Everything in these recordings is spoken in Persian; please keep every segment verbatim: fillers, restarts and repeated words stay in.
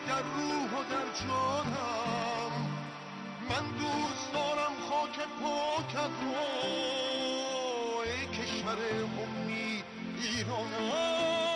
در روح و در جانم، من دوست دارم خاک پاکت رو، ای کشور امید ایرانم.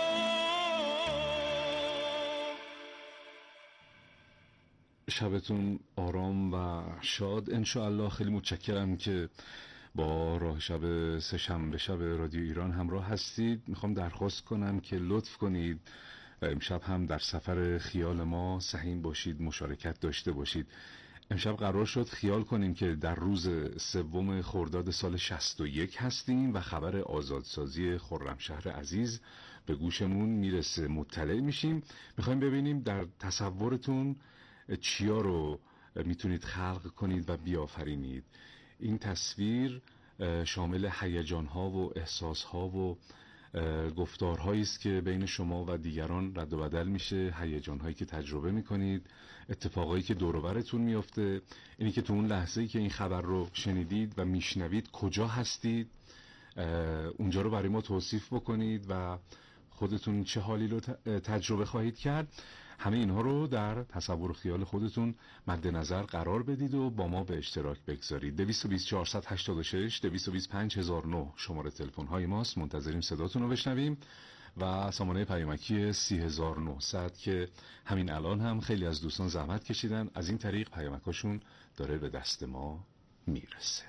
شبتون آرام و شاد انشاءالله. خیلی متشکرم که با راه شب سه شنبه شب رادیو ایران همراه هستید. میخوام درخواست کنم که لطف کنید امشب هم در سفر خیال ما سهیم باشید، مشارکت داشته باشید. امشب قرار شد خیال کنیم که در روز سوم خرداد سال شصت و یک هستیم و خبر آزادسازی خرمشهر عزیز به گوشمون میرسه، مطلع میشیم. میخوایم ببینیم در تصورتون چیا رو میتونید خلق کنید و بیافرینید. این تصویر شامل هیجان‌ها و احساس‌ها و گفتارهایی است که بین شما و دیگران رد و بدل میشه، هیجان‌هایی که تجربه میکنید، اتفاقایی که دور و برتون میفته. اینی که تو اون لحظه‌ای که این خبر رو شنیدید و میشنوید کجا هستید، اونجا رو برای ما توصیف بکنید و خودتون چه حالی رو تجربه خواهید کرد. همه اینها رو در تصور و خیال خودتون مد نظر قرار بدید و با ما به اشتراک بگذارید. دویست و بیست چهارصد و هشتاد و شش دویست و بیست پنج هزار و نه شماره تلفن های ماست. منتظریم صداتون رو بشنویم و سامانه پیامکی سی هزار و نهصد که همین الان هم خیلی از دوستان زحمت کشیدن، از این طریق پیامکاشون داره به دست ما میرسه.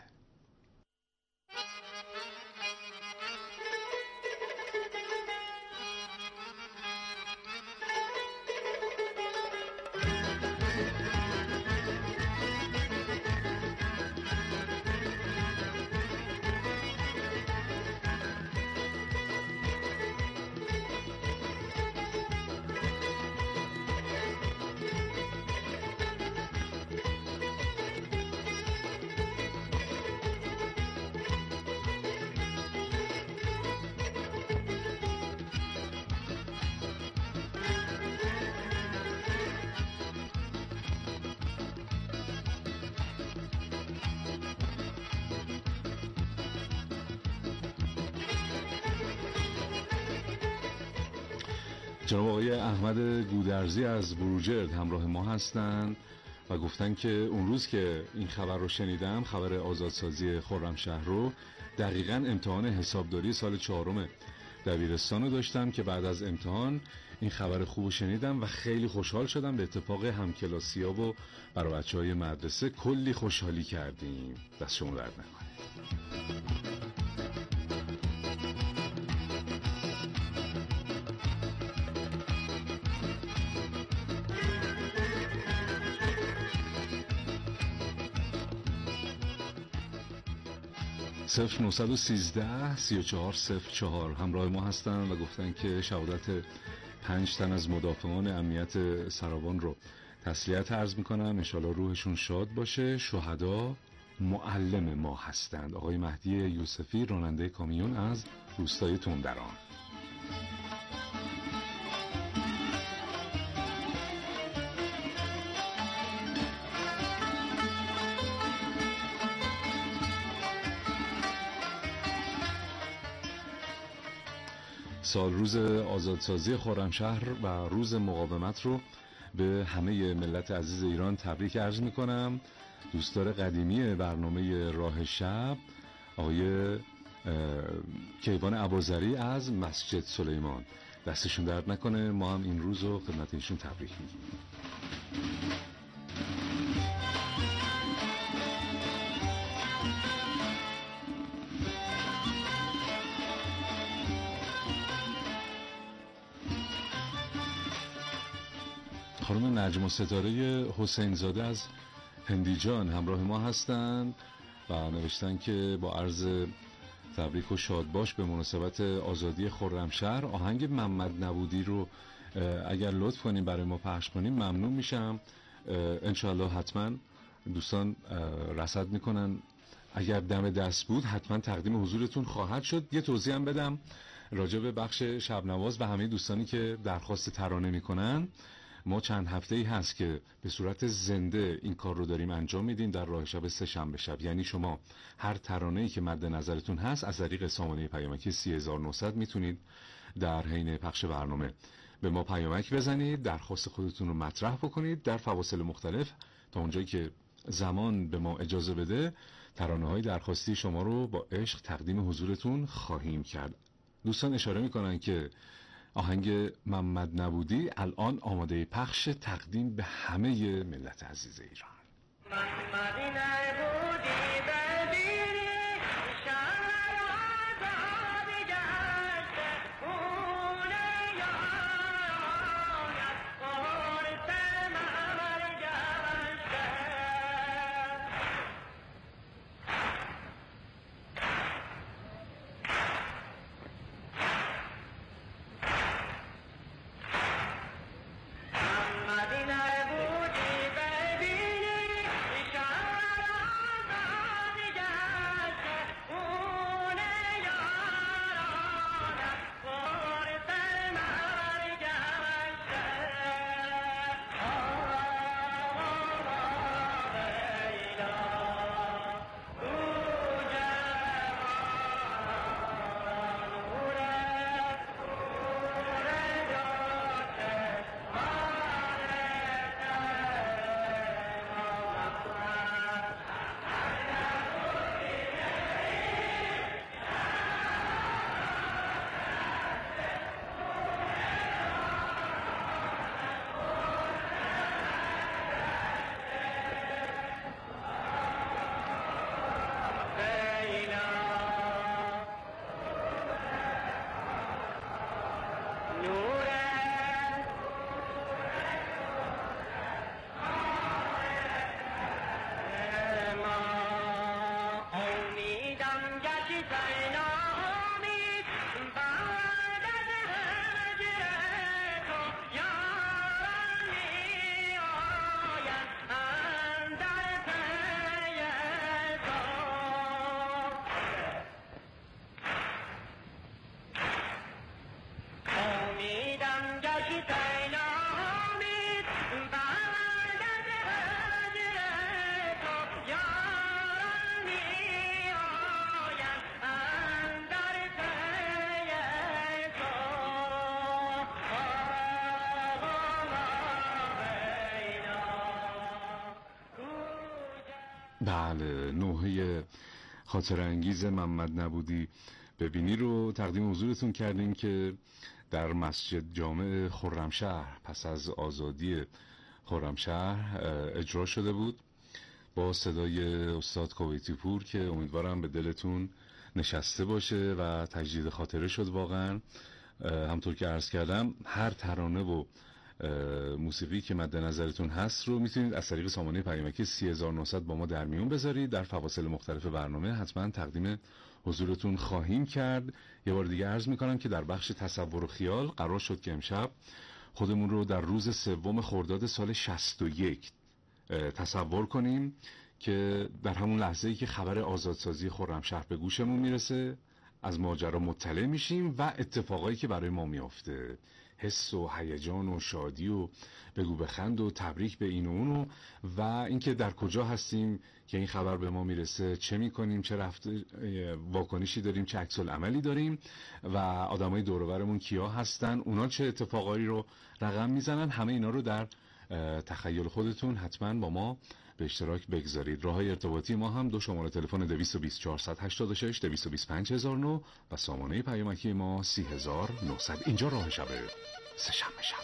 جناب آقای احمد گودرزی از بروجرد همراه ما هستند و گفتن که اون روز که این خبر رو شنیدم، خبر آزادسازی خرمشهر رو، دقیقاً امتحان حسابداری سال چهارم دبیرستان رو داشتم که بعد از امتحان این خبر خوب رو شنیدم و خیلی خوشحال شدم. به اتفاق همکلاسی‌ها و برای بچه‌های مدرسه کلی خوشحالی کردیم. دست شما درد نکنه. صفر نهصد و سیزده سی و چهار صفر چهار همراه ما هستن و گفتن که شهادت پنج تن از مدافعان امنیت سرابان رو تسلیت عرض میکنم. انشالله روحشون شاد باشه. شهدا معلم ما هستند. آقای مهدی یوسفی، راننده کامیون از روستای تندران. سال روز آزادسازی خرمشهر و روز مقاومت رو به همه ملت عزیز ایران تبریک عرض میکنم. دوستدار قدیمی برنامه راه شب آقای کیوان ابوذری از مسجد سلیمان، دستشون درد نکنه. ما هم این روز رو خدمت ایشون تبریک میگیم. خانم نجم ستاره حسین زاده از هندیجان همراه ما هستند و نوشتن که با عرض تبریک و شادباش به مناسبت آزادی خرمشهر آهنگ محمد نبودی رو اگر لطف کنیم برای ما پخش کنیم ممنون میشم. انشاءالله حتما دوستان رصد میکنن. اگر دم دست بود حتما تقدیم حضورتون خواهد شد. یه توضیح هم بدم راجع به بخش شبنواز و همه دوستانی که درخواست ترانه میکنن. ما چند هفته ای هست که به صورت زنده این کار رو داریم انجام میدیم در راه شب سه شنبه شب. یعنی شما هر ترانه‌ای که مد نظرتون هست از طریق سامانه پیامکی سی هزار و نهصد میتونید در حین پخش برنامه به ما پیامک بزنید، درخواست خودتون رو مطرح بکنید در فواصل مختلف. تا اونجایی که زمان به ما اجازه بده ترانه‌های درخواستی شما رو با عشق تقدیم حضورتون خواهیم کرد. دوستان اشاره میکنن که آهنگ محمد نبودی الان آماده پخش تقدیم به همه ملت عزیز ایران. محمد نبودی بله، نوحه خاطر انگیز محمد نبودی ببینی رو تقدیم حضورتون کردیم که در مسجد جامع خرمشهر پس از آزادی خرمشهر اجرا شده بود با صدای استاد کویتی پور که امیدوارم به دلتون نشسته باشه و تجدید خاطره شد. واقعا همطور که عرض کردم هر ترانه و موسیقی که مد نظرتون هست رو میتونید از طریق سامانه پیامکی سی هزار و نهصد با ما در میون بذارید. در فواصل مختلف برنامه حتما تقدیم حضورتون خواهیم کرد. یه بار دیگه عرض میکنم که در بخش تصور و خیال قرار شد که امشب خودمون رو در روز سوم خرداد سال شصت و یک تصور کنیم که در همون لحظه‌ای که خبر آزادسازی خرمشهر به گوشمون میرسه از ماجرا مطلع میشیم و اتفاقایی که برای ما میافته، حس و هیجان و شادی و بگو بخند و تبریک به این و اونو و اینکه در کجا هستیم که این خبر به ما میرسه، چه میکنیم، چه رفته واکنشی داریم، چه عکس العملی داریم و آدمای دور و برمون کیا هستن، اونا چه اتفاقایی رو رقم میزنن. همه اینا رو در تخیل خودتون حتما با ما به اشتراک بگذارید. راههای ارتباطی ما هم دو شماره تلفن دویست و بیست چهارصد و هشتاد و شش دویست و بیست پنج هزار و نه و سامانه پیامکی ما سی هزار و نهصد. اینجا راه شبه سه‌شنبه شب.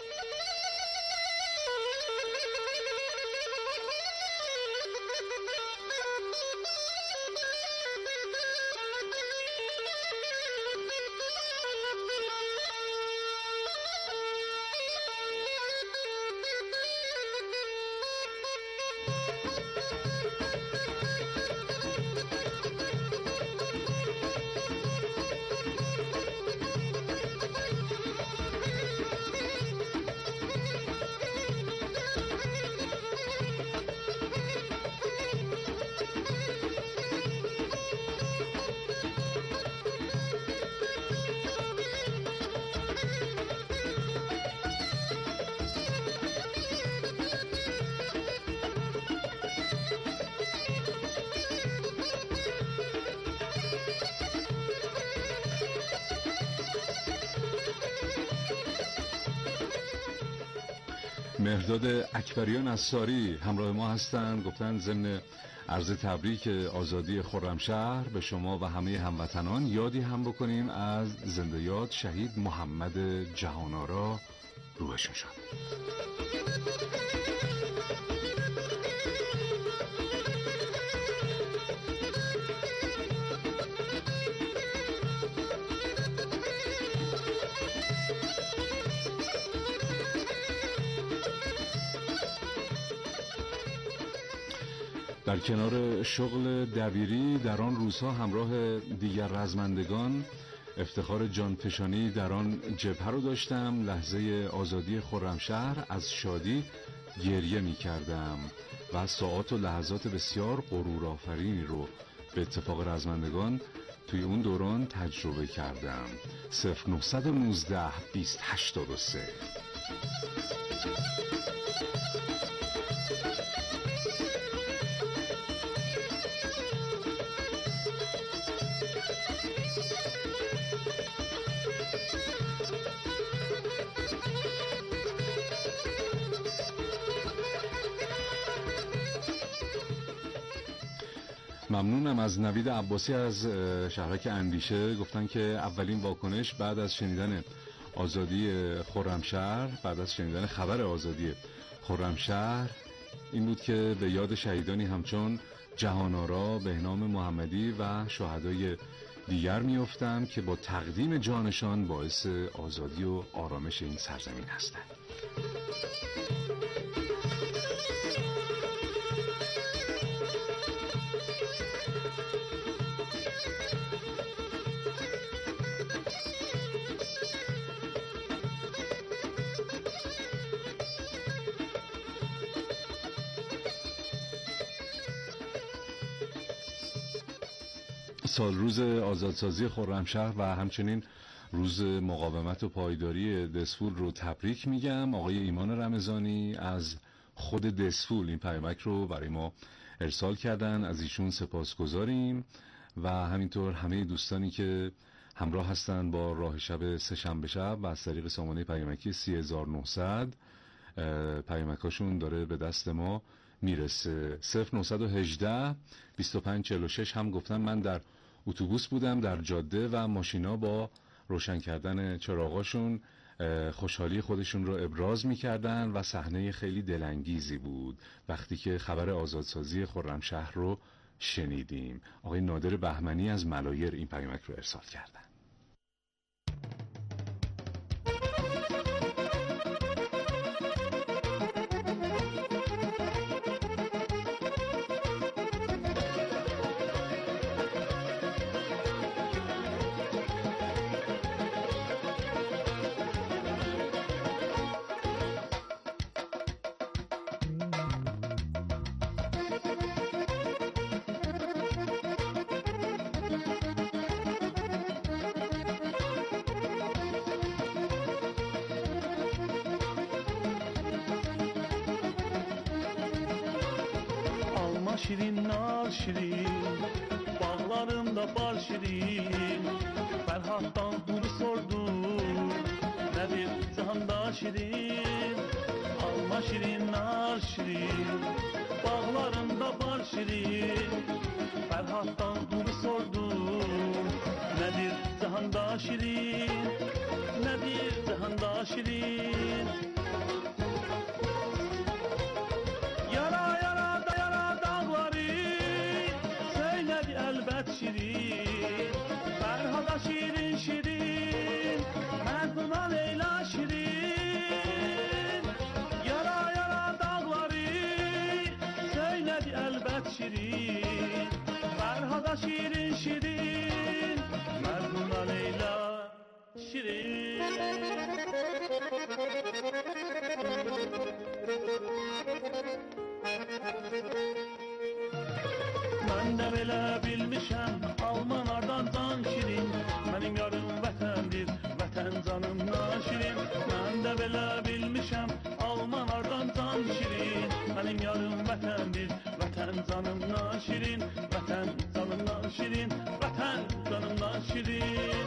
مهرداد اکبریان از ساری همراه ما هستند. گفتن ضمن عرض تبریک آزادی خرمشهر به شما و همه هموطنان یادی هم بکنیم از زنده یاد شهید محمد جهان‌آرا، روحشون شاد. در کنار شغل دبیری در آن روزها همراه دیگر رزمندگان افتخار جانفشانی در آن جبهه رو داشتم. لحظه آزادی خرمشهر از شادی گریه می کردم و ساعات و لحظات بسیار غرورآفرینی رو به اتفاق رزمندگان توی اون دوران تجربه کردم. صفر نهصد و نوزده بیست هشتاد و سه. ممنونم از نوید عباسی از شهرک اندیشه. گفتن که اولین واکنش بعد از شنیدن آزادی خرمشهر، بعد از شنیدن خبر آزادی خرمشهر این بود که به یاد شهیدانی همچون جهان‌آرا، بهنام محمدی و شهدای دیگر میافتم که با تقدیم جانشان باعث آزادی و آرامش این سرزمین هستند. سال روز آزادسازی خرمشهر و همچنین روز مقاومت و پایداری دسفول رو تبریک میگم. آقای ایمان رمضانی از خود دسفول این پیامک رو برای ما ارسال کردن، از ایشون سپاسگزاریم و همینطور همه دوستانی که همراه هستن با راه شب سه‌شنبه شب و از طریق سامانه پیامکی سی هزار و نهصد پیامکاشون داره به دست ما میرسه. صفر نهصد و هجده بیست و پنج چهل و شش هم گفتن من در اتوبوس بودم در جاده و ماشینا با روشن کردن چراغاشون خوشحالی خودشون رو ابراز میکردن و صحنه خیلی دلانگیزی بود وقتی که خبر آزادسازی خرمشهر رو شنیدیم. آقای نادر بهمنی از ملایر این پیامک رو ارسال کردن. Şirin nar şirin, bağlarımda bar şirin. Ferhat'tan bunu sordu, nedir cihanda şirin? Alma şirin nar şirin, bağlarımda bar şirin. Ferhat'tan bunu sordu, nedir cihanda şirin? Nedir cihanda şirin? Şirin, Ferhat'a şirin şirin, Merdun'a Leyla şirin. Yara yara dağları söyledi elbet şirin. Ferhat'a şirin şirin, Merdun'a Leyla şirin. Ben de belə bilmişəm Almanlardan can şirin. Mənim yarım vətəndir, vətən canımdan şirin. Mən də belə bilmişəm Almanlardan can şirin. Mənim yarım vətəndir, vətən canımdan şirin. Vətən canımdan şirin, vətən canımdan şirin.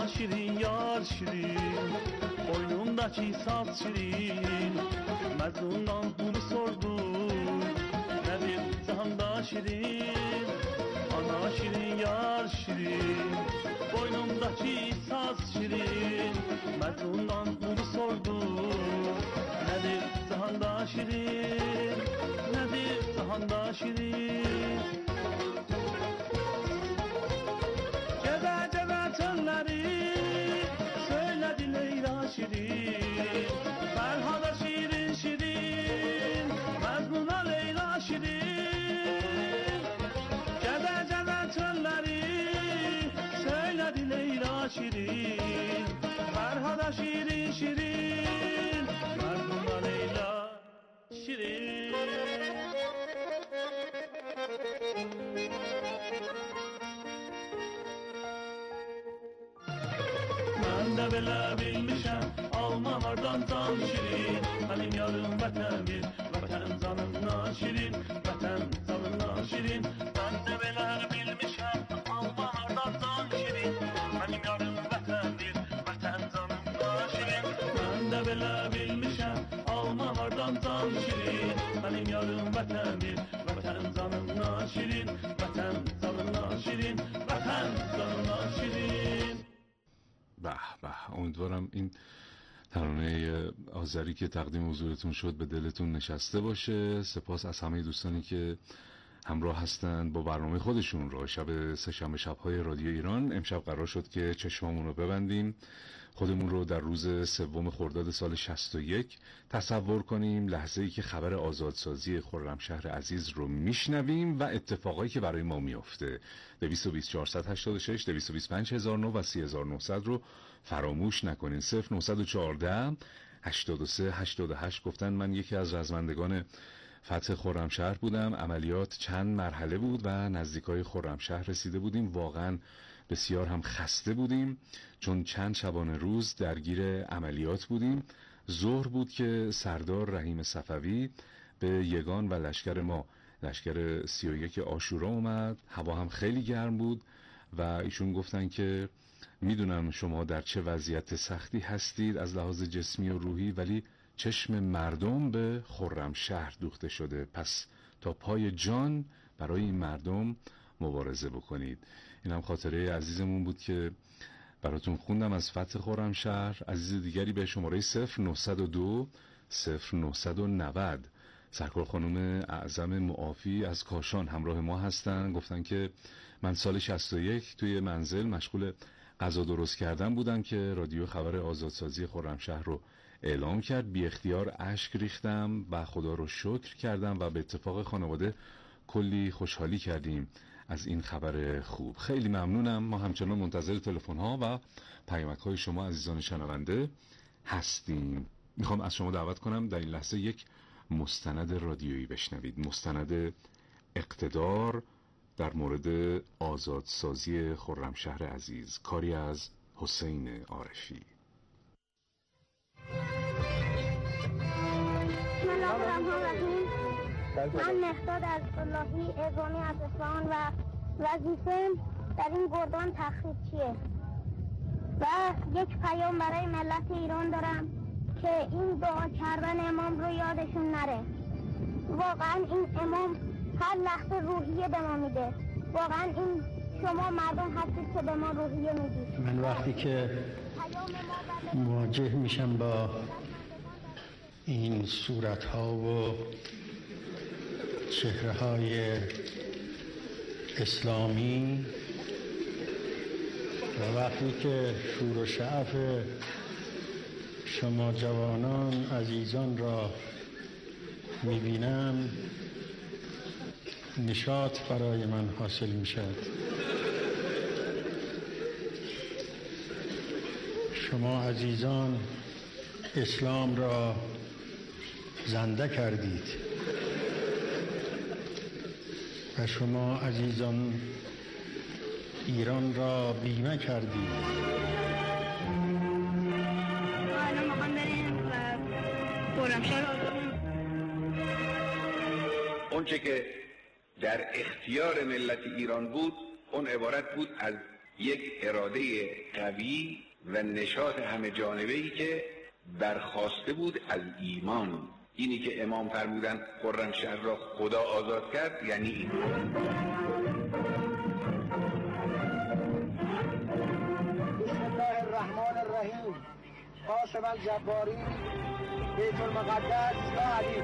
şirin yar şirin, boynumdaki saz şirin. Mezundan bunu sordum, nedir cihanda şirin? Ana şirin yar şirin, boynumdaki saz şirin. Mezundan bunu sordum, nedir cihanda şirin? Nedir cihanda şirin? Gebe gebe çölleri söyledi Leyla şirin. Ferhada şirin şirin, Mecnun'a Leyla şirin. Gebe gebe çölleri söyledi Leyla şirin. Ferhada şirin şirin, Mecnun'a Leyla şirin. Ben de bile bilmişem Almanlardan can şirin. Benim yarım vətən bir, vətən canımdan şirin, vətən canımdan şirin. Ben de bile bilmişem Almanlardan can şirin. Benim yarım vətən bir, vətən canımdan şirin. Ben de bile bilmişem Almanlardan can şirin. Benim yarım vətən bir, vətən canımdan şirin, vətən canımdan şirin, vətən canımdan şirin. به به، امیدوارم این ترانه آذری که تقدیم حضورتون شد به دلتون نشسته باشه. سپاس از همه دوستانی که همراه هستند با برنامه خودشون رو. شب سه‌شنبه شب‌های رادیو ایران امشب قرار شد که چشمامون رو ببندیم، خودمون رو در روز سوم خرداد سال شصت و یک تصور کنیم، لحظه‌ای که خبر آزادسازی خرمشهر عزیز رو میشنویم و اتفاقایی که برای ما میفته. دویست و بیست چهارصد و هشتاد و شش، دویست و بیست و پنج هزار و نه و سی هزار و نهصد رو فراموش نکنین. صفر نهصد و چهارده هشتاد و سه هشتاد و هشت. گفتن من یکی از رزمندگان فتح خرمشهر بودم. عملیات چند مرحله بود و نزدیکای خرمشهر رسیده بودیم. واقعا بسیار هم خسته بودیم چون چند شبانه روز درگیر عملیات بودیم. ظهر بود که سردار رحیم صفوی به یگان و لشکر ما، لشکر سی و یک عاشورا اومد. هوا هم خیلی گرم بود و ایشون گفتن که میدونم شما در چه وضعیت سختی هستید از لحاظ جسمی و روحی، ولی چشم مردم به خرمشهر دوخته شده، پس تا پای جان برای این مردم مبارزه بکنید. این هم خاطره عزیزمون بود که براتون خوندم از فتح خرمشهر. عزیز دیگری به شماره صفر نهصد و دو صفر نهصد و نود سرکار خانم اعظم معافی از کاشان همراه ما هستن. گفتن که من سال شصت و یک توی منزل مشغول غذا درست کردن بودم که رادیو خبر آزادسازی خرمشهر رو اعلام کرد. بی اختیار اشک ریختم و خدا رو شکر کردم و به اتفاق خانواده کلی خوشحالی کردیم از این خبر خوب. خیلی ممنونم. ما همچنان منتظر تلفن ها و پیامک های شما عزیزان شنونده هستیم. میخوام از شما دعوت کنم در این لحظه یک مستند رادیویی بشنوید، مستند اقتدار در مورد آزادسازی خرمشهر عزیز، کاری از حسین عارفی. بسم الله الرحمن الرحیم. من مهداد از اللهی اعزامی از اصفهان و وظیفه در این گردان تخریبچیه و یک پیام برای ملت ایران دارم که این دعا کردن امام رو یادشون نره. واقعا این امام هر لحظه روحیه به ما میده. واقعا این شما مردم هستید که به ما روحیه میدید. من وقتی که مواجه میشم با این صورت ها و چهره های اسلامی و وقتی که شور و شعف شما جوانان عزیزان را میبینم، نشاط برای من حاصل میشد. شما عزیزان اسلام را زنده کردید و شما عزیزان ایران را بیمه کردید. حالا میخوام بریم و خرمشهر آزاد. اون چه که در اختیار ملت ایران بود اون عبارت بود از یک اراده قوی و نشاط همه جانبه‌ای که برخواسته بود از ایمان. اینی که امام فرمودن خرمشهر را خدا آزاد کرد یعنی این. بسم الله الرحمن الرحیم. قاسم الجباری بیت المقدس یا علی.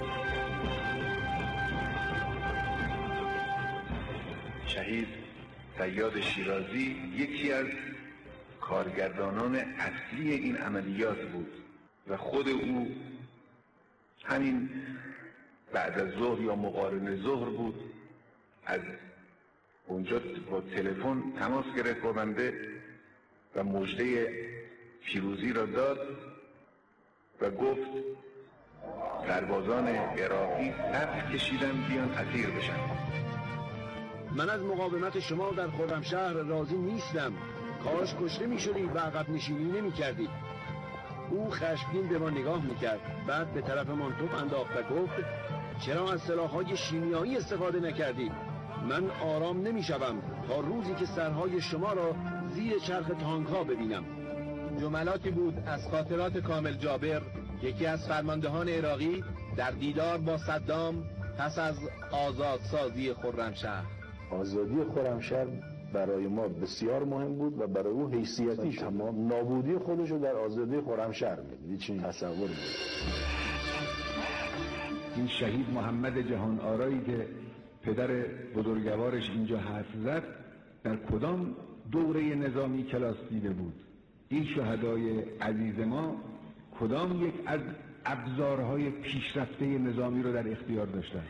شهید صیاد شیرازی یکی از کارگردانان اصلی این عملیات بود و خود او همین بعد از ظهر یا مقارن ظهر بود از اونجا با تلفن تماس گرفت با بنده و مژده پیروزی را داد و گفت سربازان عراقی صف کشیدن بیان اسیر بشن. من از مقاومت شما در خرمشهر راضی نیستم. کاش کشته می شدید و عقب نشینی نمی کردید. او خشمگین به ما نگاه می کرد. بعد به طرف من توپ انداخت و گفت چرا از سلاح‌های شیمیایی استفاده نکردید؟ من آرام نمی شوم تا روزی که سرهای شما را زیر چرخ تانک‌ها ببینم. جملاتی بود از خاطرات کامل جابر، یکی از فرماندهان عراقی در دیدار با صدام پس از آزادسازی خرمشهر. آزادی خرمشهر برای ما بسیار مهم بود و برای او حیثیتی تمام نابودی خودش رو در آزادی خرمشهر می‌دید. چنین تصور بود. این شهید محمد جهان آرایی که پدر بزرگوارش اینجا حرف زد در کدام دوره نظامی کلاس دیده بود؟ این شهدای عزیز ما کدام یک از ابزارهای پیشرفته نظامی رو در اختیار داشتن؟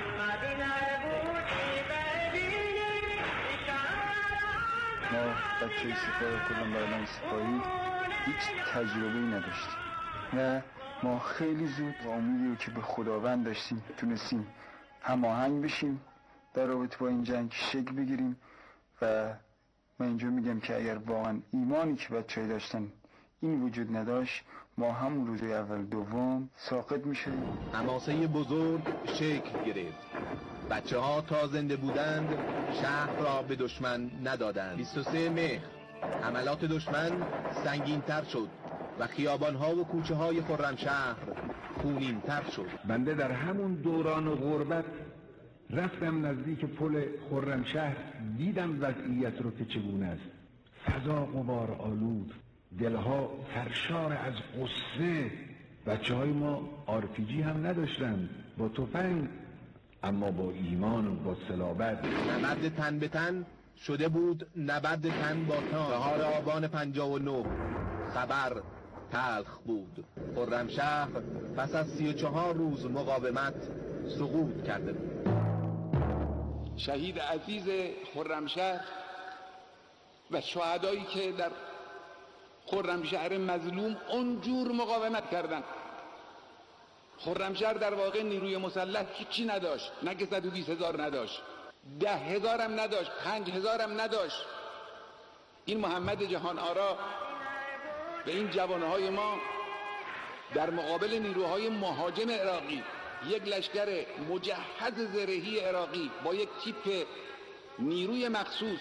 ما بچه سپاه کلان برادران سپاهی هیچ تجربه‌ای نداشتیم و ما خیلی زود با امیدی که به خداوند داشتیم تونستیم هماهنگ بشیم در رابطه با این جنگ شکل بگیریم و من اینجا میگم که اگر واقعا ایمانی که بچه‌ها داشتن این وجود نداشت ما همون روز اول دوم ساقط میشدیم. حماسه بزرگ شکل گرفت. بچه ها تا زنده بودند شهر را به دشمن ندادند. بیست و سه مهر حملات دشمن سنگین تر شد و خیابان ها و کوچه های خرمشهر خونین تر شد. بنده در همون دوران غربت رفتم نزدیک پل خرمشهر، دیدم وضعیت رو که چگونه است. فضا غبار آلود، دلها سرشار از غصه. بچه های ما آرپیجی هم نداشتن، با تفنگ، اما با ایمان، با صلابت. نبرد تن به تن شده بود نبرد تن با تان. بهار آبان پنجاه و نه خبر تلخ بود. خرمشهر پس از سی و چهار روز مقاومت سقوط کرده بود. شهید عزیز خرمشهر و شهدایی که در خرمشهر مظلوم اونجور مقاومت کردند. خرمشهر در واقع نیروی مسلح هیچی نداشت، نه که صد و بیست هزار نداشت، ده هزار هم نداشت، پنج هزار هم نداشت. این محمد جهان آرا و این جوانهای ما در مقابل نیروهای مهاجم عراقی، یک لشکر مجهز زرهی عراقی با یک تیپ نیروی مخصوص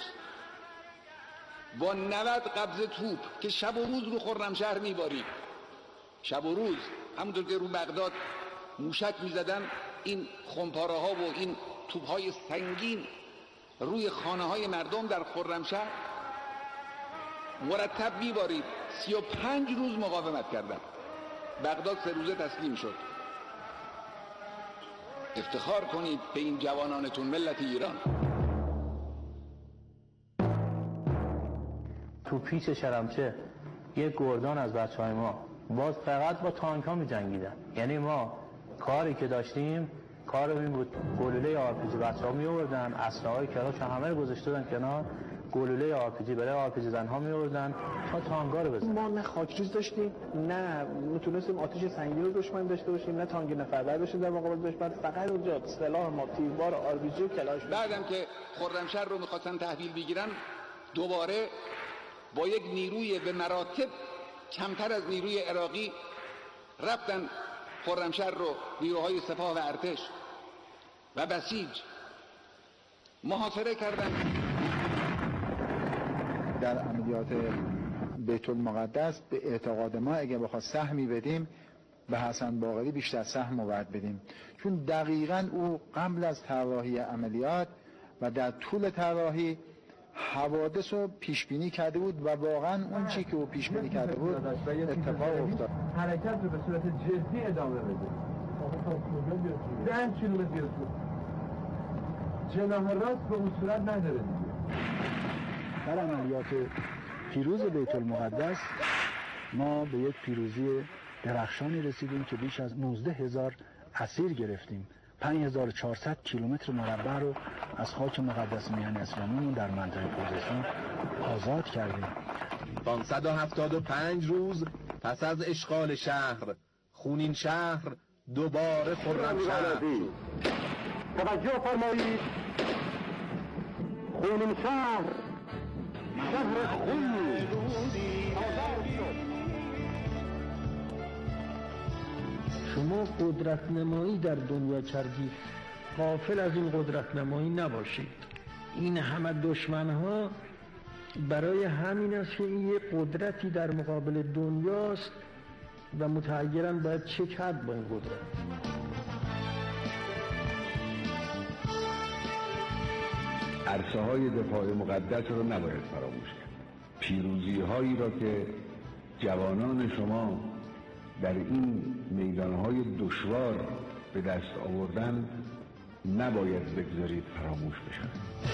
با نود قبض توپ که شب و روز رو خرمشهر میبارید، شب و روز همونطور که رو بغداد موشک میزدن، این خمپاره ها و این توپ های سنگین روی خانه های مردم در خرمشهر مرتب میبارید. سی و پنج روز مقاومت کردن. بغداد سه روزه تسلیم شد. افتخار کنید به این جوانانتون ملت ایران. تو پیچ شرمچه یک گردان از بچه های ما باز فقط با تانک ها می جنگیدن. یعنی ما کاری که داشتیم کار این بود، گلوله آرپیجی بچه ها می آوردن، اسلحه های کراش همه رو گذاشته بودن کنار، گلوله آرپیجی برای آرپیجی زن ها می آوردن تا تانگا رو بزنن. ما نه خاکریز داشتیم، نه میتونستیم آتش سنگین رو دشمن داشته باشیم، نه تانک نفربر داشتیم در مقابل دشمن. فقط اونجا سلاح ما تیربار آرپیجی و کلاش. بعدم که خرمشهر رو می‌خواستن تحویل بگیرن، دوباره با یک نیروی به مراتب کمتر از نیروی عراقی رفتن خرمشهر رو، نیروهای سپاه و ارتش و بسیج محاصره کردن. در عملیات بیت المقدس به اعتقاد ما اگه بخواد سهمی بدیم به حسن باقری بیشتر سهم باید بدیم، چون دقیقاً او قبل از طراحی عملیات و در طول طراحی حوادث رو پیش بینی کرده بود و واقعاً اون چی که او پیش بینی کرده بود اتفاق افتاد. حرکت رو به صورت جدی ادامه بده. ده کیلومتر بیرون جناح راست به اون صورت نداره دیگه. در عملیات پیروز بیت المقدس ما به یک پیروزی درخشانی رسیدیم که بیش از نوزده هزار اسیر گرفتیم. پنج هزار و چهارصد کیلومتر مربع رو از خاک مقدس میهن اسلامی در منطقه خوزستان آزاد کردیم. پانصد و هفتاد و پنج روز پس از اشغال شهر، خونین شهر دوباره خرمشهر شد. توجه فرمایید، خونین شهر، شهر خونی آزاد شد. شما قدرت نمایی در دنیا کردید، غافل از این قدرت نمایی نباشید. این همه دشمن ها برای همین است که این یه قدرتی در مقابل دنیاست و متحیراً باید چه کرد با این قدرت. عرصه های دفاع مقدس رو نباید فراموش کرد. پیروزی هایی را که جوانان شما در این میدانهای دشوار به دست آوردن نباید بگذارید فراموش بشن.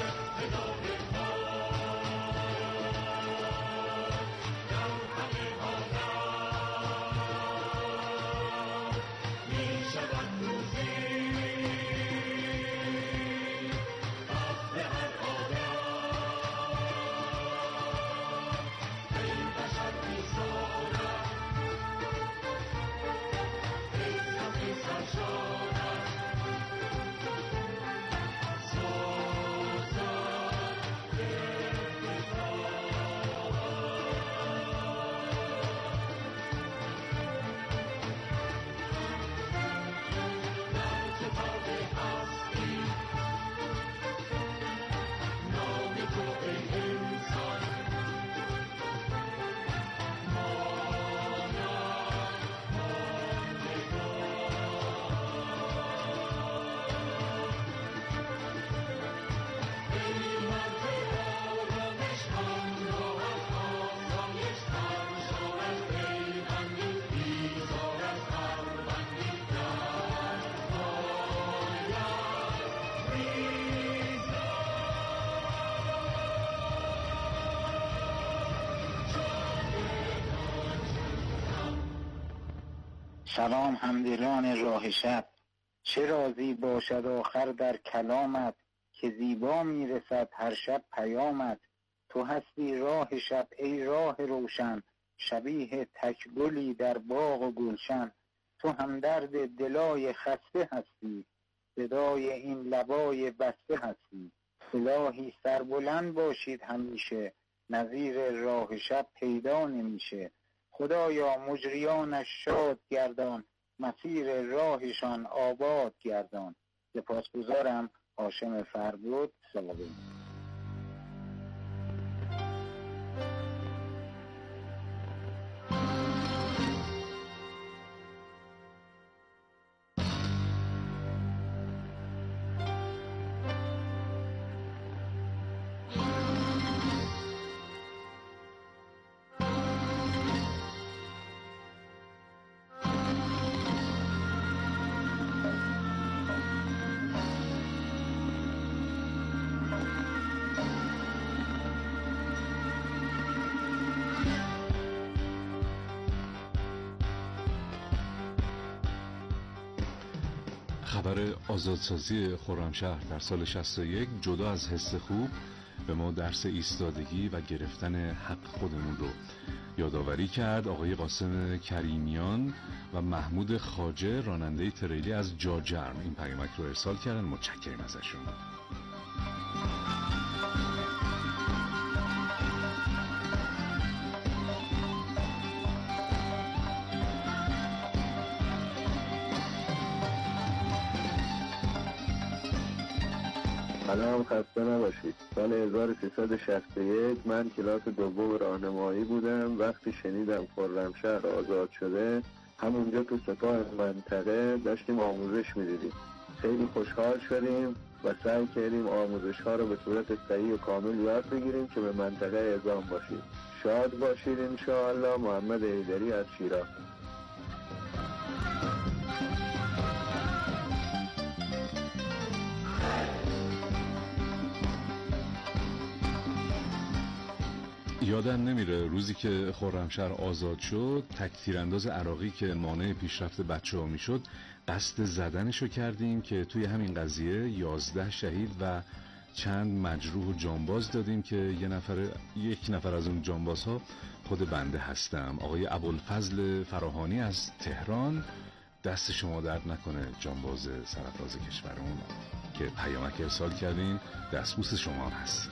سلام همدلان راه شب، چه رازی باشد آخر در کلامت، که زیبا میرسد هر شب پیامت. تو هستی راه شب ای راه روشن، شبیه تکگلی در باغ و گلشن. تو همدرد دلای خسته هستی، صدای این لبای بسته هستی. الهی سربلند باشید همیشه، نظیر راه شب پیدا نمیشه. خدایا مجریانش شاد گردان، مسیر راهشان آباد گردان. سپاسگزارم. هاشم فربود، سلامی. خبر آزادسازی خرمشهر در سال شصت و یک جدا از حس خوب به ما درس ایستادگی و گرفتن حق خودمون رو یادآوری کرد. آقای قاسم کریمیان و محمود خواجه راننده تریلی از جاجرم این پیامک رو ارسال کردن. متشکرم ازشون. سلام، خسته نباشید. سال هزار و سیصد و شصت و یک من کلاس دوم راهنمایی بودم. وقتی شنیدم خرمشهر آزاد شده، همونجا تو سپاه منطقه داشتیم آموزش میدیدیم. خیلی خوشحال شدیم و سعی کردیم آموزش ها رو به صورت صحیح و کامل یاد بگیریم که به منطقه اعزام باشید. شاد باشید انشاءالله. محمد حیدری از شیراز. یادم نمیره روزی که خرمشهر آزاد شد، تک تیرانداز عراقی که مانع پیشرفت بچه ها میشد قصد زدنشو کردیم که توی همین قضیه یازده شهید و چند مجروح و جانباز دادیم که یه نفر یک نفر از اون جانباز ها خود بنده هستم، آقای ابوالفضل فراهانی از تهران. دست شما درد نکنه جانباز سرفراز کشورمون که پیامک ارسال کردین، دستبوس شما هم هست.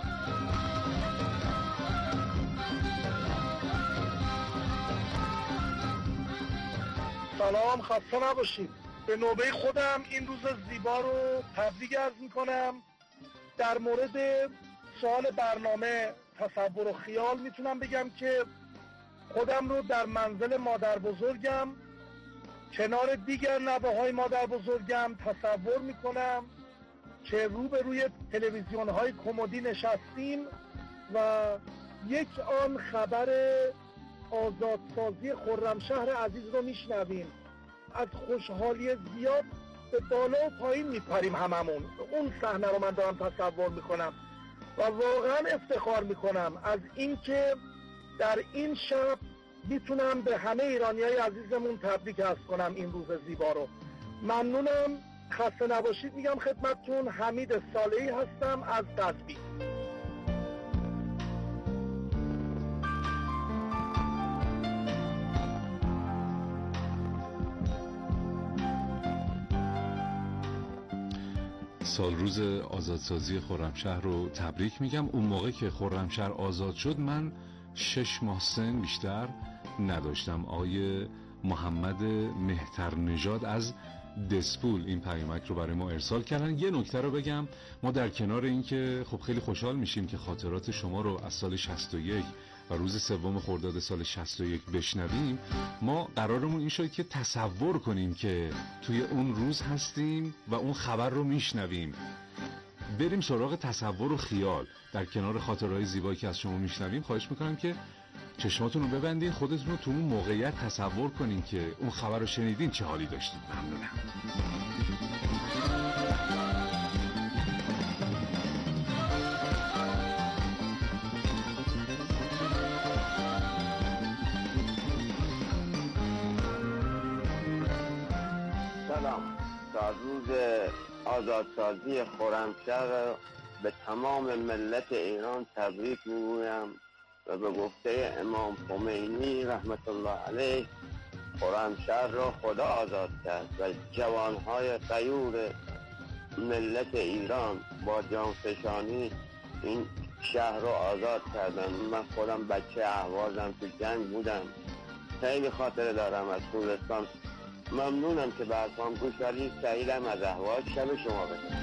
سلام، خسته نباشید. به نوبه خودم این روز زیبا رو تبریک عرض میکنم. در مورد سوال برنامه تصور و خیال میتونم بگم که خودم رو در منزل مادر بزرگم کنار دیگر نوه‌های مادر بزرگم تصور میکنم که روبروی تلویزیون های کمدی نشستیم و یک آن خبر آزادسازی خرمشهر عزیز رو میشنویم. از خوشحالی زیاد به بالا و پایین میپریم هممون. اون صحنه رو من دارم تصور میکنم و واقعا افتخار میکنم از اینکه در این شب میتونم به همه ایرانیای عزیزمون تبریک عرض کنم این روز زیبا رو. ممنونم، خسته نباشید میگم خدمتتون. حمید صالحی هستم از قزوین. سال روز آزادسازی خرمشهر رو تبریک میگم. اون موقع که خرمشهر آزاد شد من شش ماه سن بیشتر نداشتم. آقای محمد مهترنژاد از دسپول این پیامک رو برای ما ارسال کردن. یه نکته رو بگم، ما در کنار این که خب خیلی خوشحال میشیم که خاطرات شما رو از سال شصت و یک و روز سوم خرداد سال شصت و یک بشنویم، ما قرارمون این شد که تصور کنیم که توی اون روز هستیم و اون خبر رو میشنویم. بریم سراغ تصور و خیال. در کنار خاطرهای زیبایی که از شما میشنویم خواهش میکنم که چشماتون رو ببندین، خودتون رو تو اون موقعیت تصور کنین که اون خبر رو شنیدین چه حالی داشتید. ممنونم. سلام. تا روز آزادسازی خرمشهر به تمام ملت ایران تبریک میگویم و به گفته امام خمینی رحمت الله علیه خرمشهر را خدا آزاد کرد و جوانهای غیور ملت ایران با جانفشانی این شهر را آزاد کردن. من خودم بچه اهوازم، تو جنگ بودم، خیلی خاطره دارم از خوزستان. ممنونم که به حرفام گوش کردید. سعیدم از اهواز. شب شما بخیر.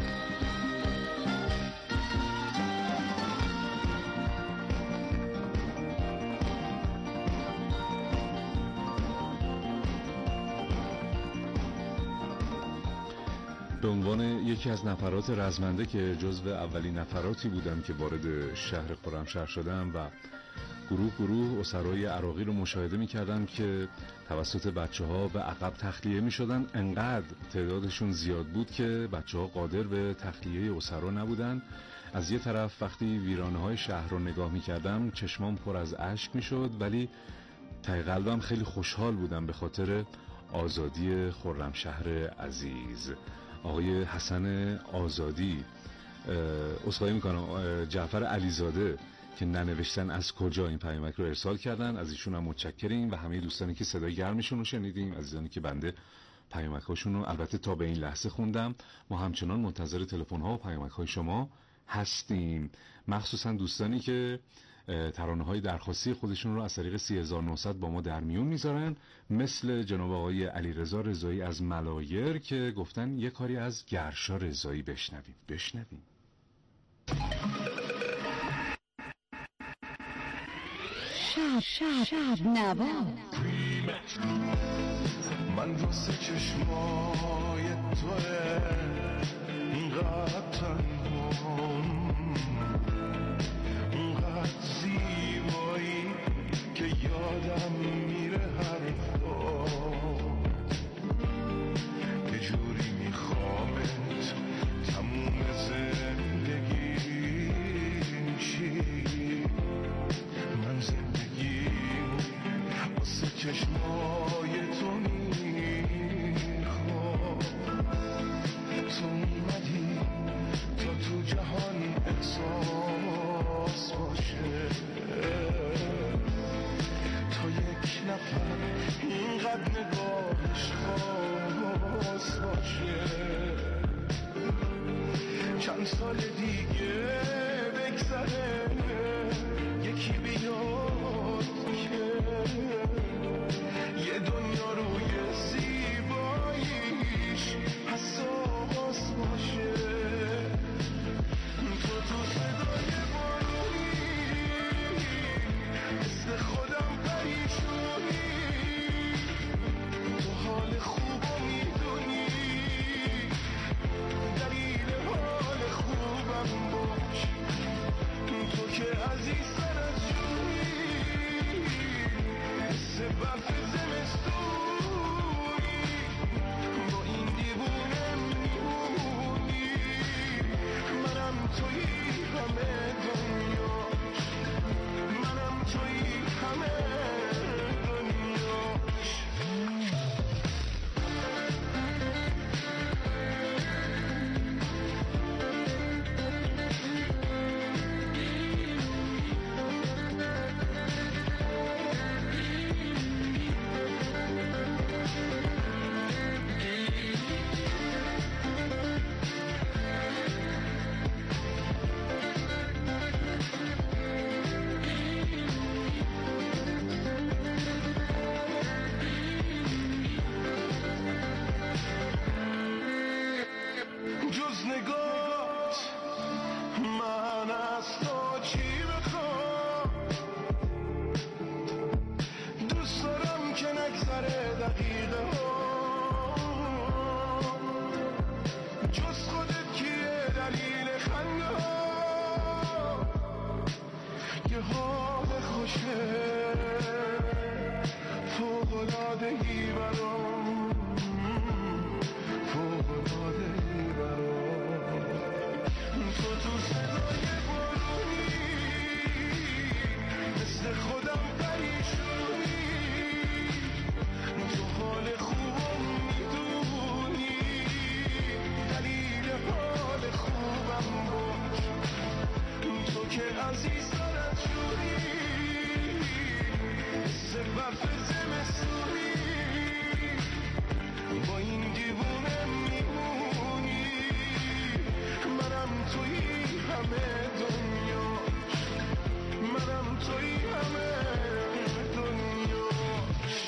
به عنوان یکی از نفرات رزمنده که جزو اولین نفراتی بودم که وارد شهر خرمشهر شدم و گروه گروه اسرای عراقی رو مشاهده می کردم که توسط بچه ها به عقب تخلیه می شدن. انقدر تعدادشون زیاد بود که بچه ها قادر به تخلیه اسرا نبودن. از یه طرف وقتی ویرانه های شهر رو نگاه می کردم چشمام پر از اشک می شد، ولی ته قلبم خیلی خوشحال بودم به خاطر آزادی خرمشهر عزیز. آقای حسن آزادی، عذرخواهی میکنم، جعفر علیزاده که ننوشتن از کجا این پیامک رو ارسال کردن، از ایشون هم متشکریم و همه دوستانی که صدای گرمشون رو شنیدیم، عزیزانی که بنده پیامک هاشون رو البته تا به این لحظه خوندم. ما همچنان منتظر تلفن ها و پیامک های شما هستیم، مخصوصا دوستانی که ترانه‌های درخواستی خودشون رو از طریق سه هزار و نهصد با ما در میون میذارن، مثل جناب آقای علیرضا رضایی از ملایر که گفتن یه کاری از گرشا رضایی بشنویم. بشنویم. شب شب شب نوا. من واسه چشمای توه اینقدر تنهام، اینقدر زیبایی که یادم میره حرفات، یه جوری میخوامت تموم زندگیم چی، من زندگیم واسه چشمای تو میخوام، تو اومدی تا تو جهان احساس باشه، تا یک نفر اینقدر نگاهش خاص باشه، چند سال دیگه بگذره یکی بیاد که یه دنیا روی زیباییش حساس باشه، تو تو صدای بارونی مثل خودم پریشونی، تو حال خوبو میدونی، دلیل حال خوبم باش، تو که عزیزتر از جونی، مثل برف زمستونی، با این دیوونه میمونی، منم تویی همه دنیاش، منم تویی همه دنیاش. جز نگات من از تو چی بخوام، دوست دارم که نگذره دقیقه ها، جز خودت کیه دلیل خنده ها، یه حال خوشه فوق‌العاده‌ای برام، فوق‌العاده‌ای برام، تو تو صدای بارونی مثل خودم پریشونی، تو حال خوبم میدونی، دلیل حال خوبم باش، تو که عزیزتر از جونی، مثل برف زمستونی، با این دیوونه میمونی، منم تویی همه دنیاش، منم تویی همه دنیاش.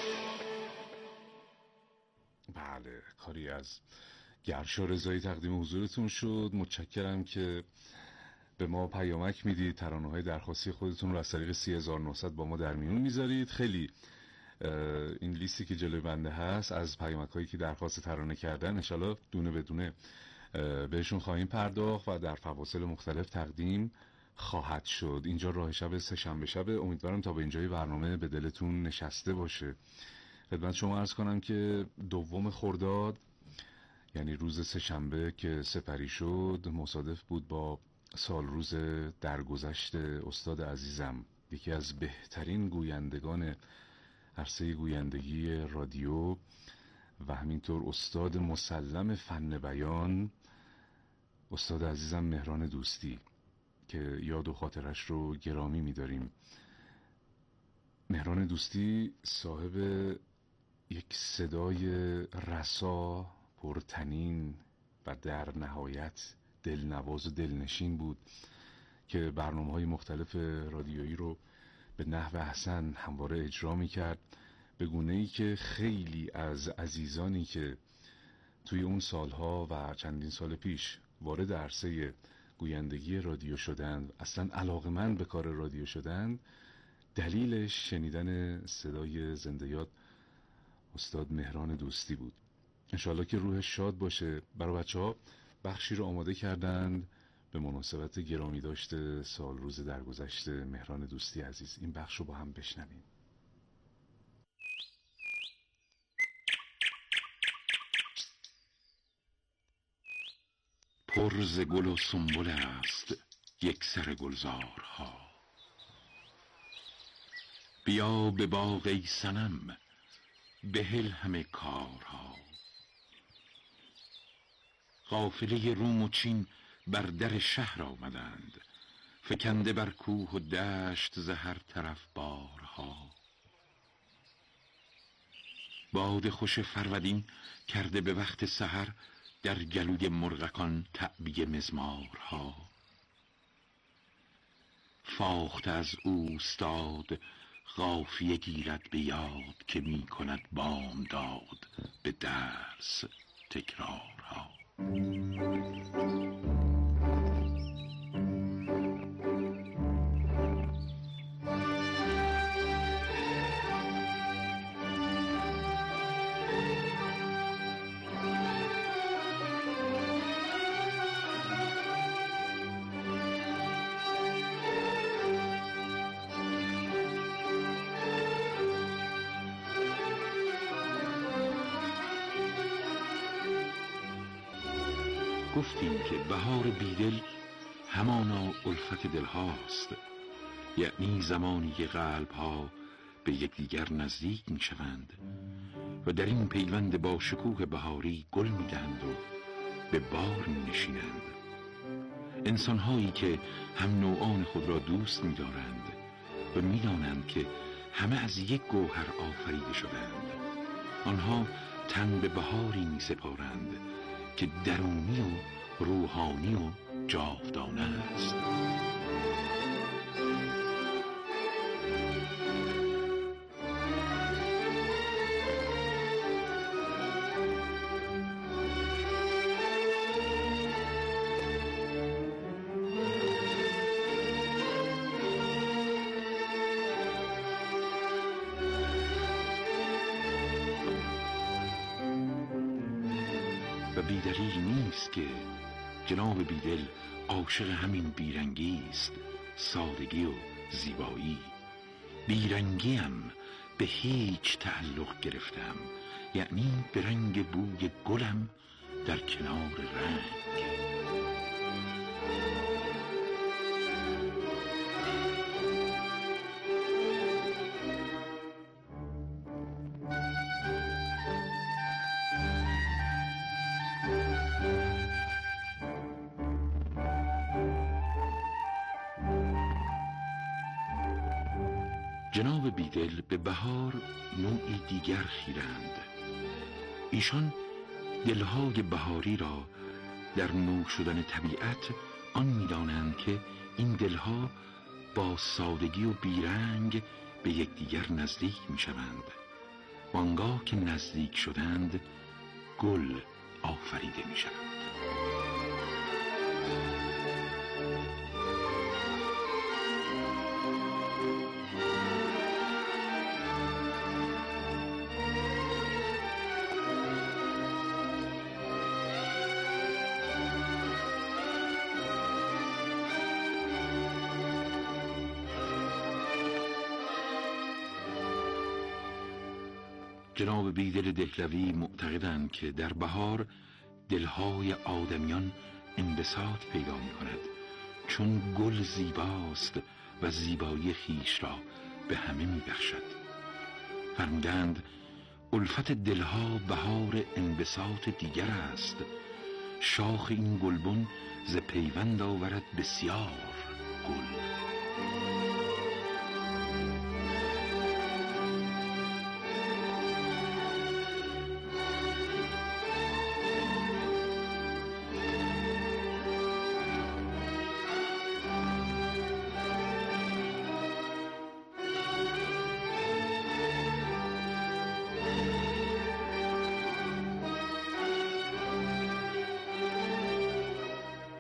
بله، کاری از گرشا رضایی تقدیم حضورتون شد. متشکرم که به ما پیامک میدید، ترانه‌های درخواستی خودتون رو از طریق سه هزار و نهصد با ما در میون میذارید. خیلی این لیستی که جلوی بنده هست از پیامک‌هایی که درخواست ترانه کردن، انشالله دونه بدونه بهشون خواهیم پرداخت و در فواصل مختلف تقدیم خواهد شد. اینجا راه شب سه شنبه شب، امیدوارم تا به اینجای برنامه به دلتون نشسته باشه. خدمت شما عرض کنم که دوم خرداد، یعنی روز سه شنبه که سپری شد، مصادف بود با سال روز درگذشت استاد عزیزم، یکی از بهترین گویندگان عرصه گویندگی رادیو و همینطور استاد مسلم فن بیان، استاد عزیزم مهران دوستی که یاد و خاطرش رو گرامی می‌داریم. مهران دوستی صاحب یک صدای رسا، پرتنین و در نهایت دلنواز و دلنشین بود که برنامه‌های مختلف رادیویی رو به نحو احسن همواره اجرا می‌کرد، به گونه‌ای که خیلی از عزیزانی که توی اون سالها و چندین سال پیش وارد عرصه گویندگی رادیو شدند، اصلا علاقمند به کار رادیو شدند، دلیلش شنیدن صدای زنده یاد استاد مهران دوستی بود. انشالله که روحش شاد باشه. برای بچه ها بخشی رو آماده کردند به مناسبت گرامی داشته سال روز درگذشته مهران دوستی عزیز. این بخش رو با هم بشنویم. پر ز گل و سنبل است یک سر گلزارها، بیا به باغ ای صنم بهل همه کارها. قافله روم و چین بر در شهر آمدند، فکنده بر کوه و دشت ز هر طرف بارها. باد خوش فرودین کرده به وقت سحر، در گلوی مرغکان تعبیه مزمارها. فاخت از اوستاد قافیه گیرد به یاد، که می کند بامداد به درس تکرارها. گفتیم که بهار بیدل همانا الفت دل هاست، یعنی زمانی که قلب ها به یکدیگر نزدیک می شوند و در این پیوند با شکوه بهاری گل می دهند و به بار می نشینند. انسان هایی که هم نوعان خود را دوست می دارند و می دانند که همه از یک گوهر آفریده شدند، آنها تن به بهاری می سپارند که درونی و روحانی و جاودانه است. و بیدلیل نیست که جناب بیدل عاشق همین بیرنگی است، سادگی و زیبایی. بیرنگیم به هیچ تعلق گرفتم، یعنی به رنگ بوی گلم در کنار رنگ. جناب بیدل به بهار نوعی دیگر خیرند. ایشان دلهای بهاری را در نو شدن طبیعت آن می‌دانند که این دلها با سادگی و بیرنگ به یکدیگر نزدیک می‌شوند. وانگاه که نزدیک شدند گل آفریده می‌شوند. جناب بیدل دهلوی معتقدند که در بهار دلهای آدمیان انبساط پیدا می کند، چون گل زیباست و زیبایی خیش را به همه می بخشد. فرمودند الفت دلها بهار انبساط دیگر است، شاخ این گلبن ز پیوند آورد بسیار گل.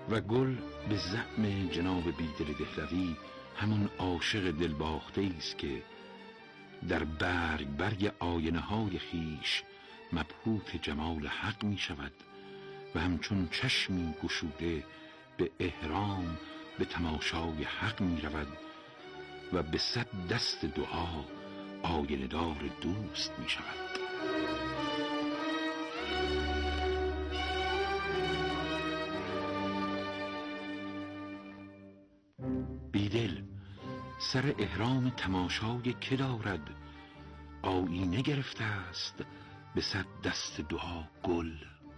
و گل به زعم جناب بیدل دهلوی همون عاشق دلباخته است که در برگ برگ آینه های خیش مبهوت جمال حق می شود و همچون چشمی گشوده به احرام به تماشای حق می رود و به صد دست دعا آینه دار دوست می شود. بیدل سر احرام تماشای که دارد؟ آیینه گرفته است به صد دست دعا گل.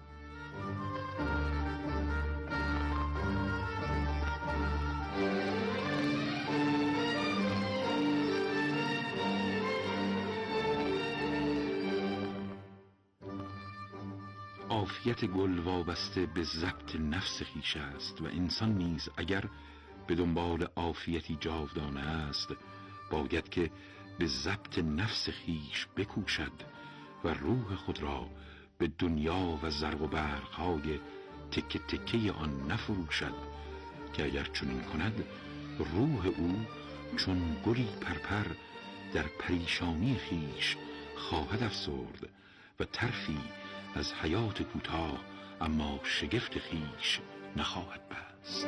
عافیت گل وابسته به ضبط نفس خویش است و انسان نیز اگر به دنبال عافیتی جاودانه است باید که به ضبط نفس خویش بکوشد و روح خود را به دنیا و زرق و برق‌های تکه تکه آن نفروشد که اگر چنین کند روح او چون گلی پرپر در پریشانی خویش خواهد افسرد و طرفی از حیات کوتاه اما شگفت خویش نخواهد بست.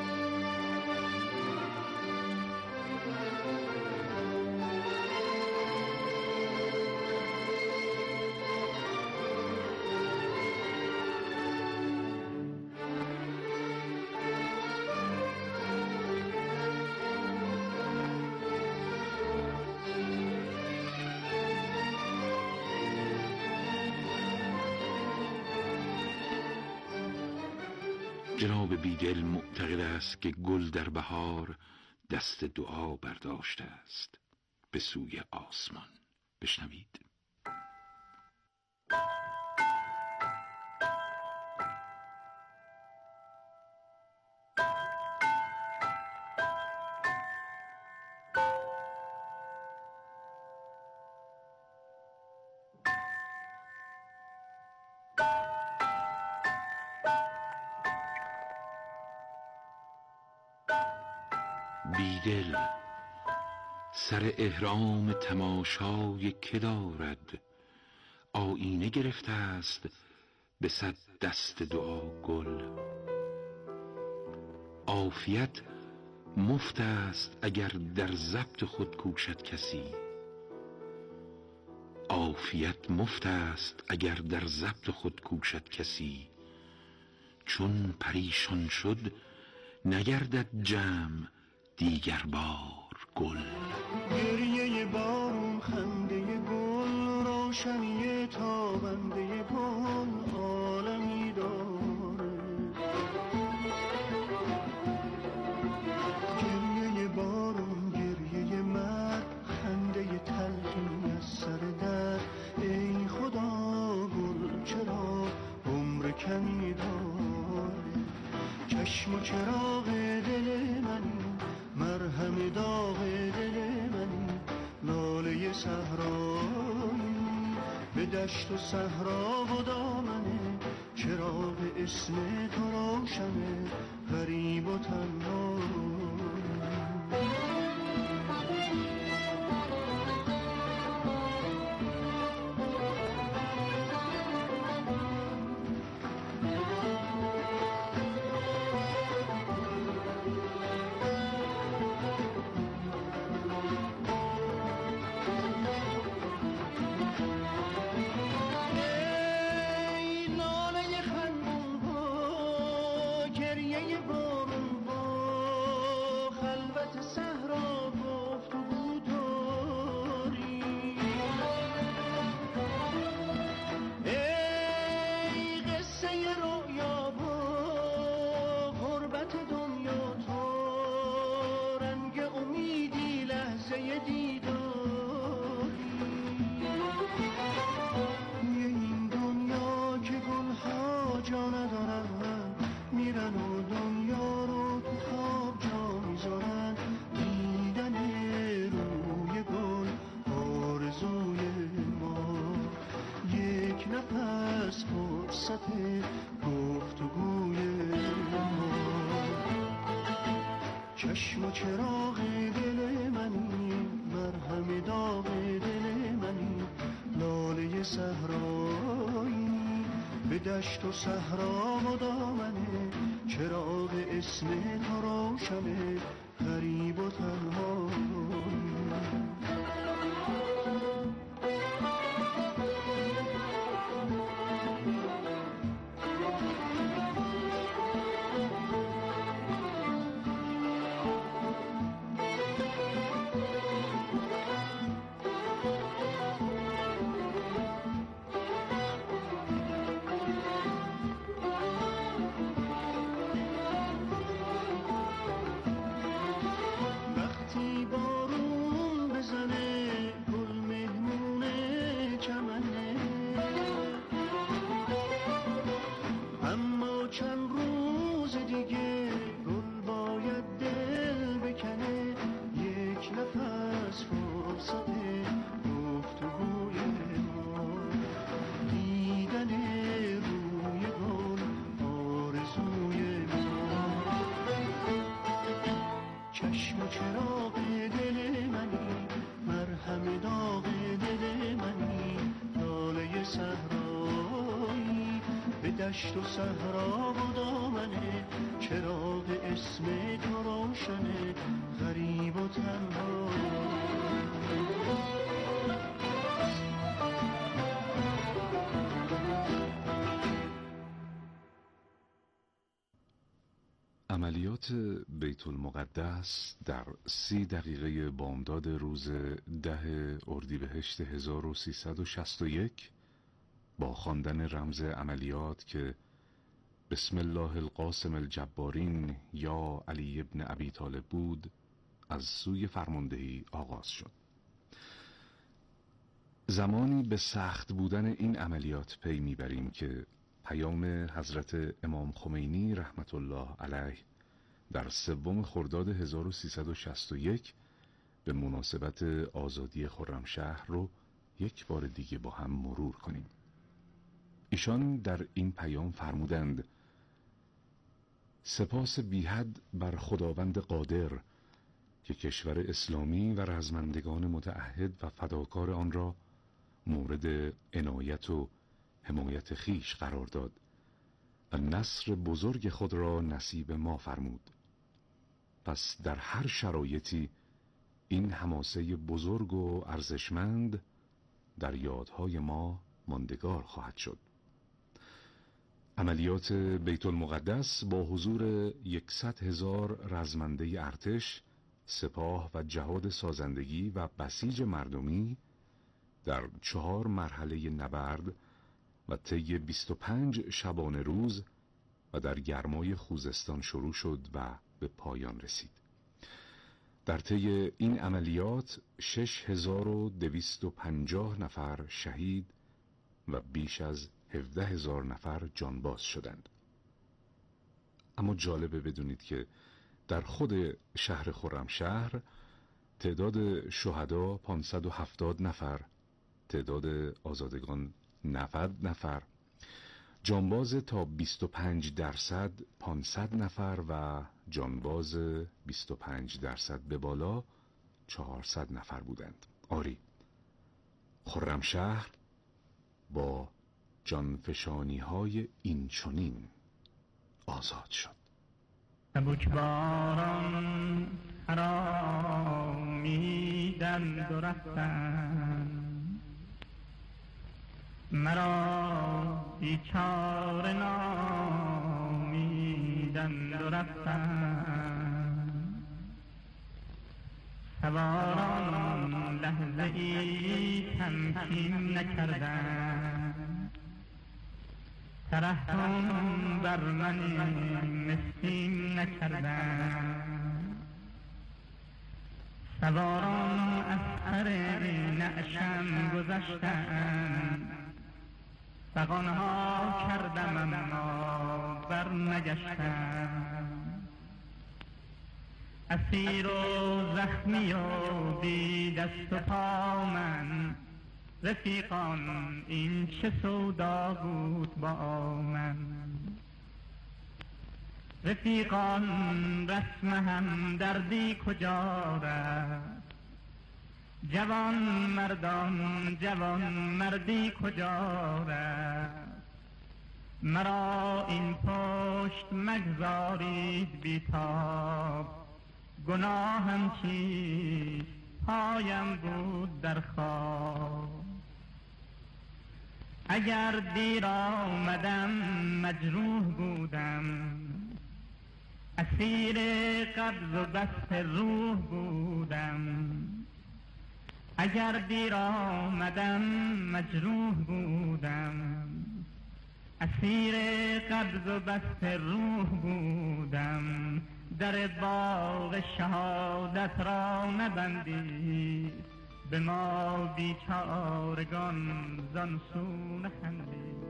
جناب بیدل معتقد است که گل در بهار دست دعا برداشته است به سوی آسمان. بشنوید. بیدل سر احرام تماشای که دارد؟ آیینه گرفته است به صد دست دعا گل. عافیت مفت است اگر در ضبط خود کوشد کسی. عافیت مفت است اگر در ضبط خود کوشد کسی. چون پریشان شد نگردد جمع دیگر بار گل. گریه بارون، خنده گل، روشنی تابنده گل عالمی داره. گریه بارون، گریه مرد، خنده تلخی از سر در. ای خدا گل چرا عمر کمی داره؟ چشم و چراغ دل من، مرهم داغ دل من، لاله صحرایی به دشت و صحرا و دامنه. چراغ اسم تو روشنه، غریب و تنها. نفس فرصت گفتگوی ما. چشم و چراغ دل منی، مرهم داغ دل منی، لاله صحرایی به دشت و صحرا و دامنه، چراغ اسم تو روشنه، غریب و تنهایی. دشت و صحرا و دامنه، چراغ اسم تو روشنه، غریب و تنها. عملیات بیت المقدس در سی دقیقه بامداد روز ده اردیبهشت هزار و سیصد و شصت و یک با خواندن رمز عملیات که بسم الله القاسم الجبارین یا علی ابن ابی طالب بود، از سوی فرماندهی آغاز شد. زمانی به سخت بودن این عملیات پی میبریم که پیام حضرت امام خمینی رحمت الله علیه در سوم خرداد هزار و سیصد و شصت و یک به مناسبت آزادی خرمشهر رو یک بار دیگه با هم مرور کنیم. ایشان در این پیام فرمودند: سپاس بیحد بر خداوند قادر که کشور اسلامی و رزمندگان متعهد و فداکار آن را مورد عنایت و حمایت خیش قرار داد و نصر بزرگ خود را نصیب ما فرمود. پس در هر شرایطی این حماسه بزرگ و ارزشمند در یادهای ما ماندگار خواهد شد. عملیات بیت المقدس با حضور یکصد هزار رزمنده ارتش، سپاه و جهاد سازندگی و بسیج مردمی در چهار مرحله نبرد و طی بیست و پنج شبانه روز و در گرمای خوزستان شروع شد و به پایان رسید. در طی این عملیات شش هزار و دویست و پنجاه نفر شهید و بیش از هفده هزار نفر جانباز شدند. اما جالبه بدونید که در خود شهر خرمشهر تعداد شهدا پانصد و هفتاد نفر، تعداد آزادگان نود نفر، جانباز تا بیست و پنج درصد پانصد نفر و جانباز بیست و پنج درصد به بالا چهارصد نفر بودند. آری، خرمشهر با جانفشانی های این چنین آزاد شد. سبکباران حرامیدند و رفتند، مرا بیچاره نامیدند و رفتند. سواران لحظه ای تمکین نکردند، ترحم بر من مسکین نکردند. سواران از سر نعشم گذشتند، فغانها کردم اما بر نگشتند. اسیر و زخمی و بی دست و پا من، رفیقان این چه سودا بود با من. رفیقان رسم هم دردی کجا رفت، جوان مردان جوان مردی کجا رفت، مرا این پشت مگذارید بیتاب، گناهم چیست پایم بود در خواب. اگر دیر آمدم مجروح بودم، اسیر قبض و بسط روح بودم. اگر دیر آمدم مجروح بودم، اسیر قبض و بسط روح بودم. در باغ شهادت را نبندید، به ما بیچارگان زان سو نخندید.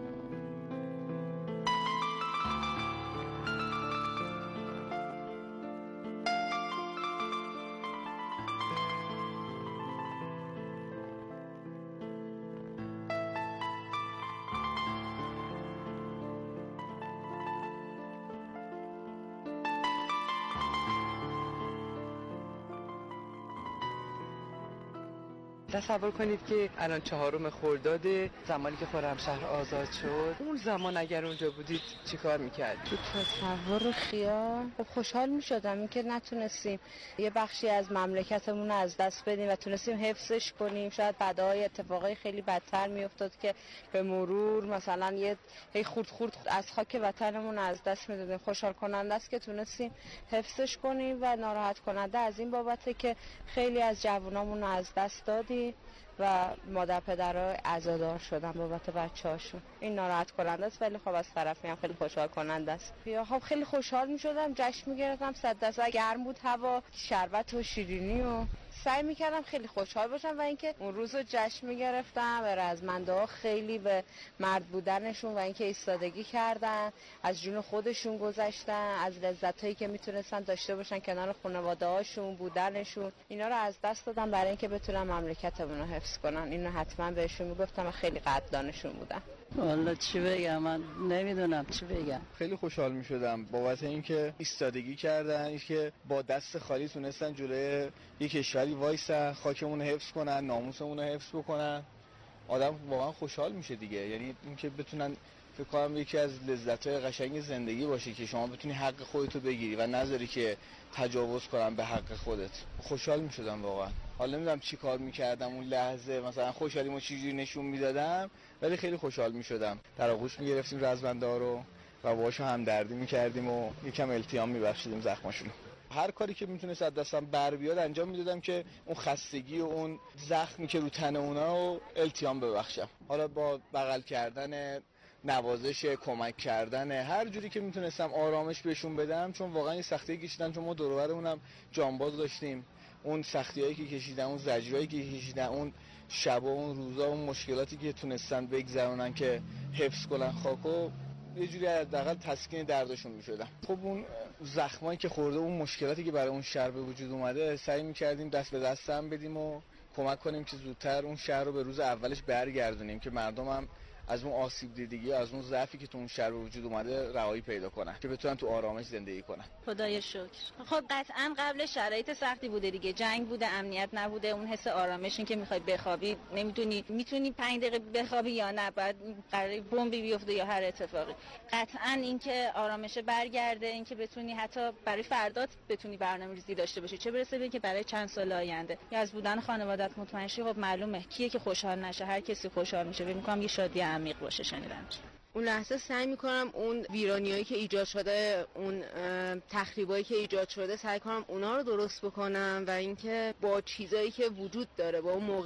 تصور کنید که الان چهارم خرداد، زمانی که خرمشهر آزاد شد، اون زمان اگر اونجا بودید چی کار میکردید؟ تو تصور خیال خب خوشحال میشدم این که نتونستیم یه بخشی از مملکتمون از دست بدیم و تونستیم حفظش کنیم. شاید بعدهای اتفاقای خیلی بدتر میافتاد که به مرور مثلا یه هی خورد خورد از خاک وطنمون از دست میدادیم. خوشحال کننده است که تونستیم حفظش کنیم و ناراحت کننده از این بابته که خیلی از جوانامون از دست دادیم و مادر پدرها عزادار شدن بابت بچه‌هاشون. این ناراحت کننده است ولی خب از طرفی هم خیلی خوشحال کننده است. یا خب خیلی خوشحال می‌شدم، جشن می‌گرفتم، صد درصد گرم بود هوا، شربت و شیرینی و سعی می‌کردم خیلی خوشحال باشم و اینکه اون روز رو جشن می‌گرفتم و رزمنده‌ها خیلی به مرد بودنشون و اینکه ایستادگی کردن، از جون خودشون گذشتن، از لذتایی که میتونستن داشته باشن کنار خانواده‌هاشون بودنشون، اینا رو از دست دادم برای اینکه بتونن مملکتمون رو حفظ کنن. اینو حتما بهشون میگفتم و خیلی قدردانشون بودم. والا چی بگم، من نمیدونم چی بگم. خیلی خوشحال میشدم بابت اینکه ایستادگی کردن، اینکه با دست خالی تونستن جلوی یک کشوری وایسن، خاکمون رو حفظ کنن، ناموسمون رو حفظ بکنن. آدم واقعا خوشحال میشه دیگه. یعنی اینکه بتونن، فکر کنم یکی از لذت‌های قشنگ زندگی باشه که شما بتونی حق خودتو بگیری و نذاری که تجاوز کنن به حق خودت. خوشحال میشدم واقعا. حالا نمیدونم چی کار میکردم اون لحظه، مثلا خوشحالیمو چجوری نشون میدادم، ولی خیلی خوشحال میشدم. در آغوش میگرفتیم رزمنده رو و باهاشون همدردی میکردیم و یکم التیام میبخشیدیم زخماشونو. هر کاری که میتونست از دستم بر بیاد انجام میدادم که اون خستگی و اون زخمی که رو تن اونا رو التیام ببخشم. حالا با بغل کردن، نوازش، کمک کردن، هر جوری که میتونستم آرامش بهشون بدم، چون واقعا این سختی کشیدن، چون ما دور و برمونم جانباز داشتیم. اون سختیایی که کشیدن، اون زجرایی که کشیدن، اون شبا، اون روزا، اون مشکلاتی که تونستن بگذرونن که حفظ کنن خاکو، یه جوری حداقل تسکین دردشون میشدم. خب اون زخمایی که خورده، اون مشکلاتی که برای اون شهر به وجود اومده، سعی میکردیم دست به دست هم بدیم و کمک کنیم که زودتر اون شهر رو به روز اولش برگردونیم که مردم هم از اون آسیب دیدگی، از اون ضعفی که تو اون شهر به وجود اومده رهایی پیدا کنن، که بتونن تو آرامش زندگی کنن. خدای شکر. خب قطعا قبل شرایط سختی بوده دیگه، جنگ بوده، امنیت نبوده، اون حس آرامش، این که میخوای بخوابی نمیتونی، میتونی پنج دقیقه بخوابی یا نه، بعد قراره بمبی بیفته یا هر اتفاقی. قطعا این که آرامش برگرده، این که بتونی حتی برای فردات بتونی برنامه‌ریزی داشته باشی، چه برسه به که برای چند سال آینده. یا از بودن خانواده‌ات مطمئن شی. خب معلومه کیه که خوشحال نشه، هر کسی خوشحال میشه. فکر می‌کنم یه شادی عمیق باشه شنیدن. اون لحظه سعی میکنم اون ویرانیایی که ایجاد شده، اون تخریبایی که ایجاد شده، سعی کنم اونا رو درست بکنم و اینکه با چیزایی که وجود داره، با اون موقع